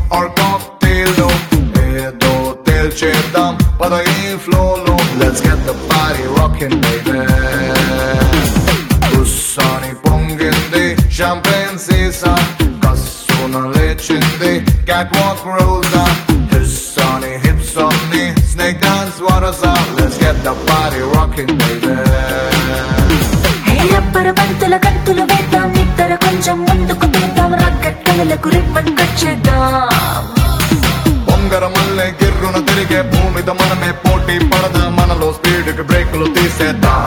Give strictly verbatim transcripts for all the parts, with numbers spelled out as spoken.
or cocktail లో ఏదో తేల్చేద్దాం పద ఈ ఫ్లో లో. Let's get the party rocking baby. ఉస్సాని పొంగింది champagne సీసా, కస్సున లేచింది catwalk Roja. హిస్సాని hips on me snake dance వరసా. Let's get the party rocking baby. రబ్బర బంతుల గంతులు వేద్దాం, ఇద్దరు కొంచెం ముందుకు తీద్దాం, రగ్గట్టలకు రిబ్బన్ కట్ చేద్దాం. బొంగర మల్లె గిర్రున తిరిగే భూమిద మనమే పోటీ పడదా, మనలో స్పీడ్ కి బ్రేకులు తీసేద్దాం.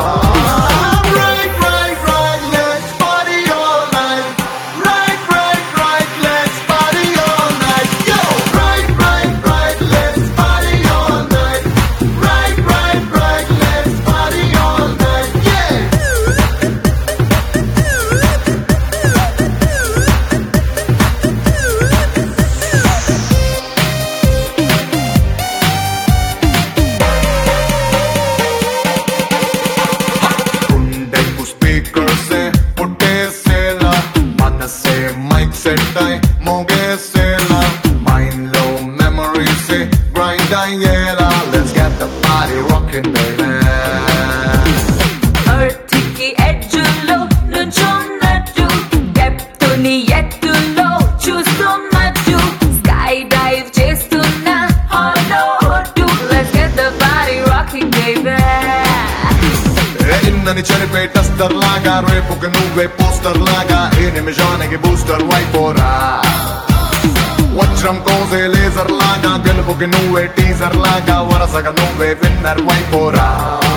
Let's get the party rocking baby. ఎర్త్కి ఎడ్జ్లో నుంచున్నట్టు, డెప్త్ని ఎత్తులో చూస్తున్నట్టు, స్కై డైవ్ చేస్తున్న హాలో టు. Let's get the party rocking baby. నిన్నని చనిపే టస్టర్ లాగా, రేపుకి నువ్వే పోస్టర్ లాగా, ఏ నిమిషానికి బూస్టర్ వైపోరా. వజ్రం కోసే లేజర్ లాగా, గెలుపుకి నువ్వే టీజర్ లాగా, వరసగా నువ్వే విన్నర్ వైపోరా.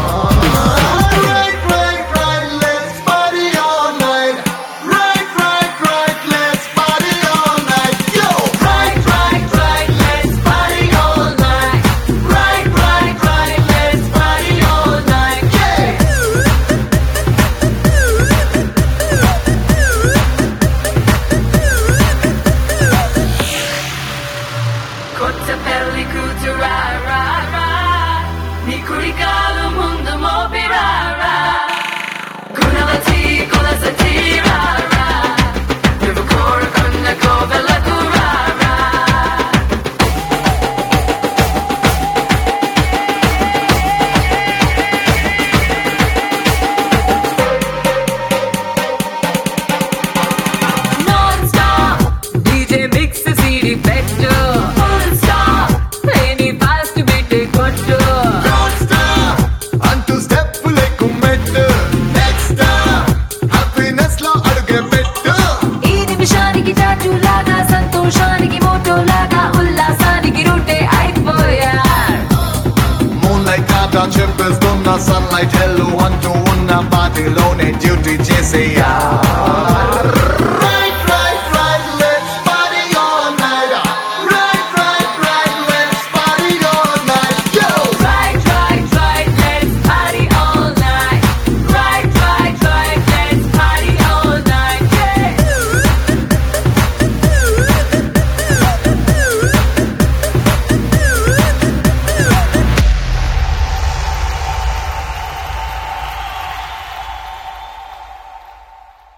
కొత్త పెళ్లి కూతురా రా రా, నీ కుడికాలు ముందు మోపిరా రా, గుణవతి కొలసతి రా రా, నువ్వు కోరుకున్న కోవెలకు రా రా. Non stop DJ mix CD పెట్టు, సంతోషానికి మోటో లాగా, ఉల్లాసానికి రూటే అయిపోయా. మూన్లైట్ కాదా చెప్పేస్తున్న సన్లైట్ హెల్లు అంటూ ఉన్న పార్టీలోనే డ్యూటీ చేసేయా.